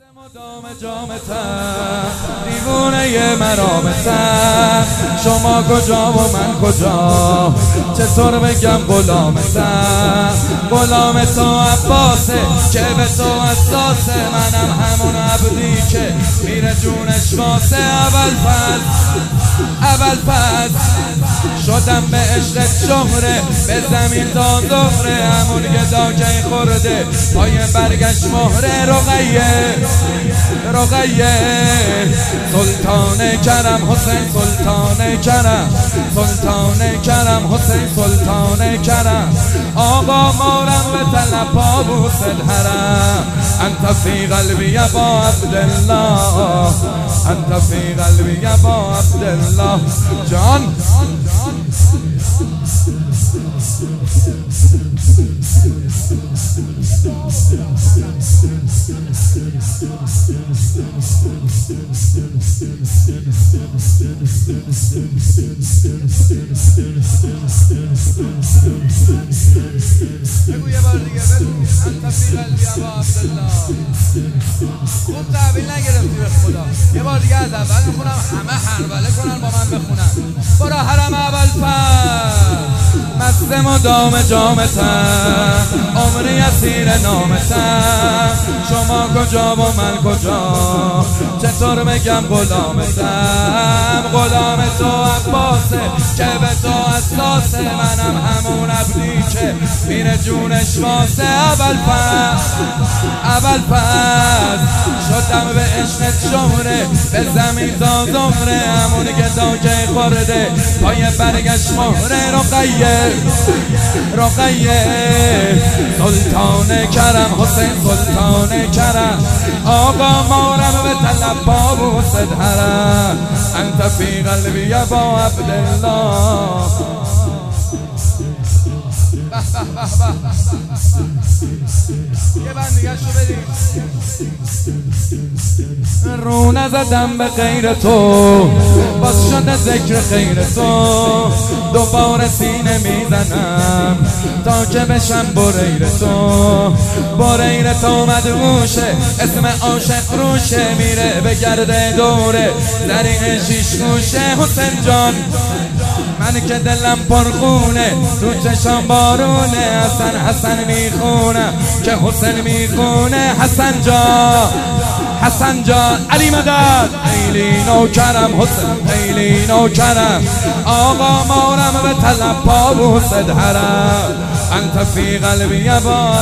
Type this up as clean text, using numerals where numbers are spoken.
مدام جامتم دیوونه مرامتم، شما کجا و من کجا، چطور بگم غلامتم. غلام تو عباسه که به تو اساسه، منم همون عبدی که میره جونش واسه. اول پس شدم به عشقت شهره، به زمین تا ظهره، همون گدا که خورده پای برگشت مهره. رقیه سلطان کرم حسین، سلطان کرم، سلطان کرم حسین، سلطان کرم. آقا مارم به طلب پابوس الحرم، انت فی قلبی ابا عبدالله، انت فی قلبی ابا عبدالله. جان بگو یه بار دیگه، بگو انت فی قلبی ابا عبدالله. خوب تحویل نگرفتی به خدا. یه بار دیگه از اول میخونم، همه هربله کنن با من بخونن. برا حرم اول مست مدام جامتم، عمری اسیر نامتم، شما کجا و من کجا، چطور بگم غلامتم. غلام تو عباسه که به تو اساسه، منم همون عبدی که میره جونش واسه. اول پس شدم به عشقت شهره، به زمین تا ظهره، همون گدا که خورده پای برگشت مهره. رقیه سلطان کرم حسین، سلطان کرم. آقا مارم به طلب پابوس الحرم، انت فی قلبی ابا عبدالله. یه بندیگه شو بدیم. رو نزدم به غیر تو، باز شده ذکر خیر تو، دوباره سینه میزنم تا که بشم بریر تو. بریر تو مدهوشه، اسم عاشق روشه، میره به گرده دوره زریع شیش گوشه. حسین جان من که دلم پرخونه، تو چشم بارونه، حسن میخونم که حسین میخونه. حسن جان علی مدد، خیلی نوکرم حسین، خیلی نوکرم. آقا مارم به طلب پابوس الحرم، انت فی قلبی ابا.